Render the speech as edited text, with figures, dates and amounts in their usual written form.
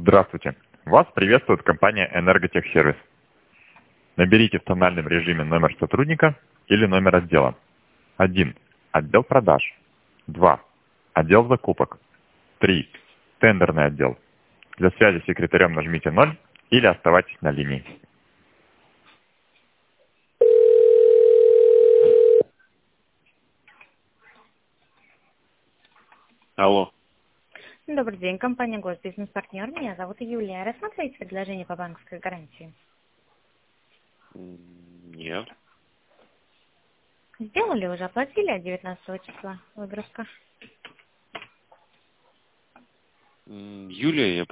Здравствуйте. Вас приветствует компания «Энерготехсервис». Наберите в тональном режиме номер сотрудника или номер отдела. 1. Отдел продаж. 2. Отдел закупок. 3. Тендерный отдел. Для связи с секретарем нажмите 0 или оставайтесь на линии. Алло. Добрый день, компания «Госбизнес-партнер». Меня зовут Юлия. Рассмотрите предложение по банковской гарантии. Нет. Сделали уже, оплатили от 19 числа выгрузка. Юлия, я